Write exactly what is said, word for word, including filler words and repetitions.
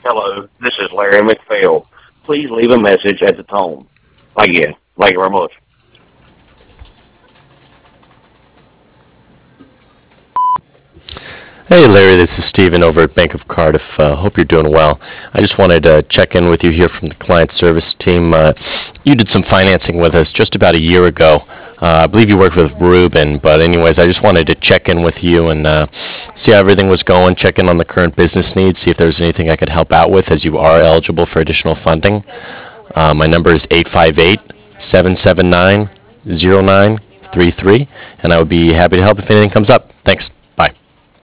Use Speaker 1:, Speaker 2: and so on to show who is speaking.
Speaker 1: Hello, this is Larry McPhail. Please leave a message at the tone. Thank you. Thank you very much.
Speaker 2: Hey Larry, this is Steven over at Bank of Cardiff. Uh, hope you're doing well. I just wanted to check in with you here from the client service team. Uh, you did some financing with us just about a year ago. Uh, I believe you worked with Ruben, but anyways, I just wanted to check in with you and uh, see how everything was going, check in on the current business needs, see if there's anything I could help out with as you are eligible for additional funding. Uh, my number is eight five eight, seven seven nine, zero nine three three, and I would be happy to help if anything comes up. Thanks.